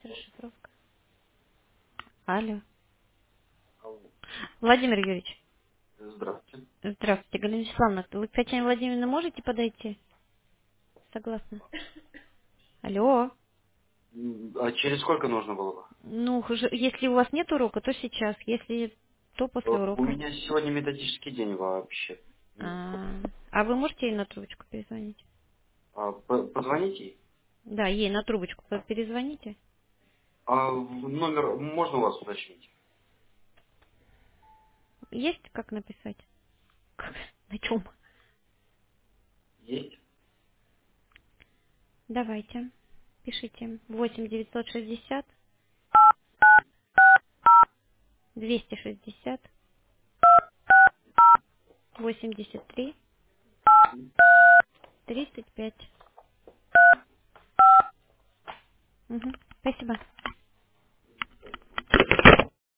Расшифровка. Алло. Алло. Владимир Юрьевич. Здравствуйте. Здравствуйте, Галина Вячеславовна. Вы к Татьяне Владимировне можете подойти? Согласна. Алло. А через сколько нужно было бы? Ну, если у вас нет урока, то сейчас. Если то после У урока. меня сегодня методический день вообще. А вы можете ей на трубочку перезвонить? Позвоните ей. Да, ей на трубочку перезвоните. Номер можно у вас уточнить? Есть как написать? Как? На чем? Есть. Давайте. Пишите. 8 960 260 83 35. Угу. Спасибо.